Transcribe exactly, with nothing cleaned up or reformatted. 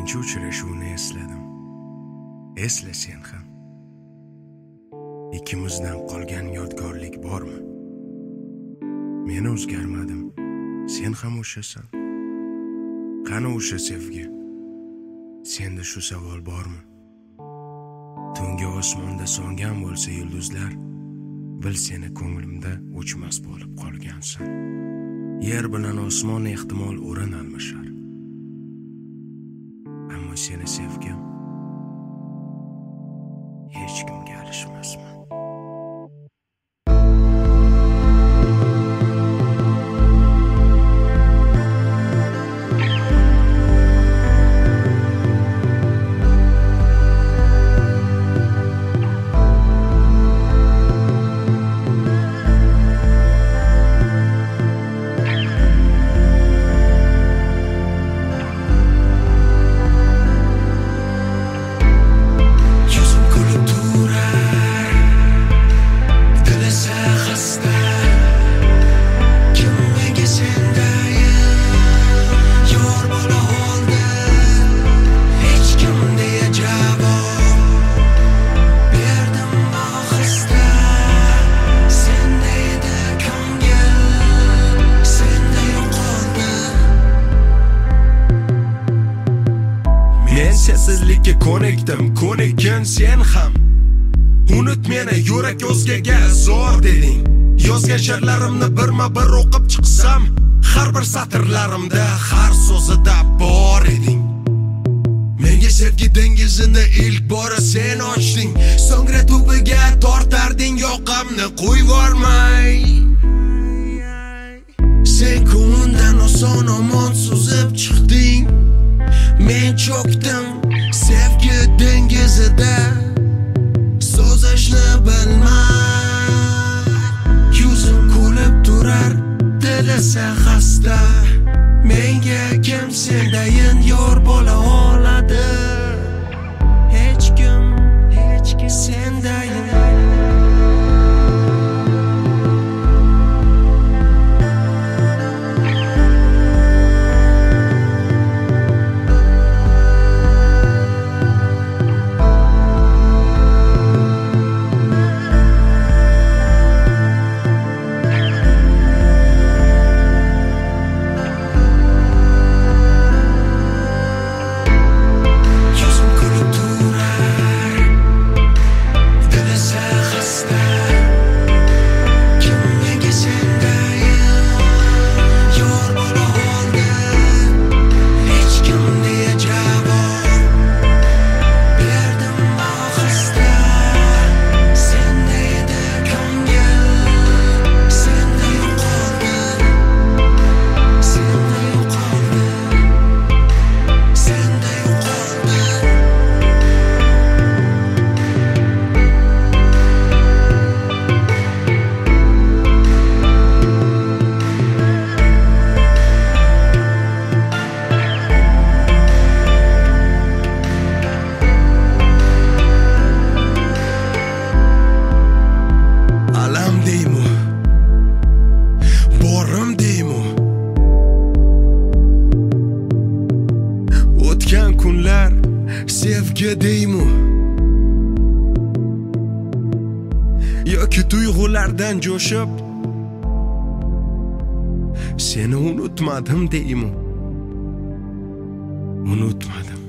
birinchi uchrashuvni esladim. Esla sen ham. Ikkimizdan qolgan yodgorlik bormi? Men o'zgarmadim, sen ham o'shasan. Qani o'sha sevgi? Senda shu savol bormi? Tungi osmonda so'ngan bo'lsa yulduzlar, bil seni ko'nglimda o'chmas bo'lib qolgansan. Yer bilan osmon ehtimol o'rin almashar. Ammo seni sevgim hech kimga alishmasman. Sensizlikka ko'nikdim, ko'nikkan sen ham. Unut meni, yurak o'zgaga zo'r deding. Yozgan she'rlarimni birma-bir o'qib chiqsam, har bir satrlarimda, har so'zida bor eding. Menga sevgi dengizini ilk bora sen ochding. So'ngra tubiga tortarding yoqamni qo'yib yubormay. Sen ko'ndan oson omon suzib chiqding. Men cho'kdim sevgi dengizida, so'zishni bilmay. Yuzim kulib turar, dil esa xasta. Menga kim sendayin yor bo'la oladi? Hech kim, hech kim sendayin. Kunlar sevgi deymi? Yoki tuyg'ulardan jo'shib seni unutmadim deymi? Unutmadim.